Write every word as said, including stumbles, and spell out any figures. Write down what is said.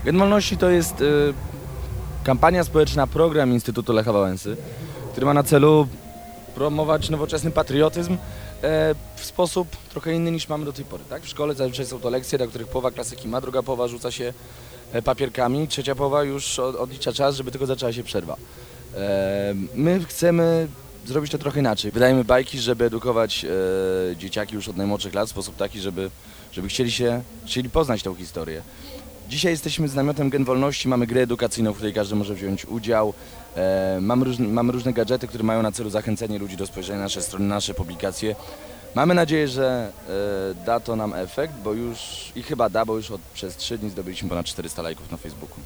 Gen Wolności to jest y, kampania społeczna, program Instytutu Lecha Wałęsy, który ma na celu promować nowoczesny patriotyzm e, w sposób trochę inny niż mamy do tej pory. Tak? W szkole zazwyczaj są to lekcje, na których połowa klasyki ma, druga połowa rzuca się e, papierkami, trzecia połowa już od, odlicza czas, żeby tylko zaczęła się przerwa. E, my chcemy zrobić to trochę inaczej. Wydajemy bajki, żeby edukować e, dzieciaki już od najmłodszych lat w sposób taki, żeby, żeby chcieli się, chcieli poznać tę historię. Dzisiaj jesteśmy z namiotem Gen Wolności, mamy grę edukacyjną, w której każdy może wziąć udział. E, mamy, różne, mamy różne gadżety, które mają na celu zachęcenie ludzi do spojrzenia na nasze strony, na nasze publikacje. Mamy nadzieję, że e, da to nam efekt, bo już i chyba da, bo już od, przez trzy dni zdobyliśmy ponad czterysta lajków na Facebooku.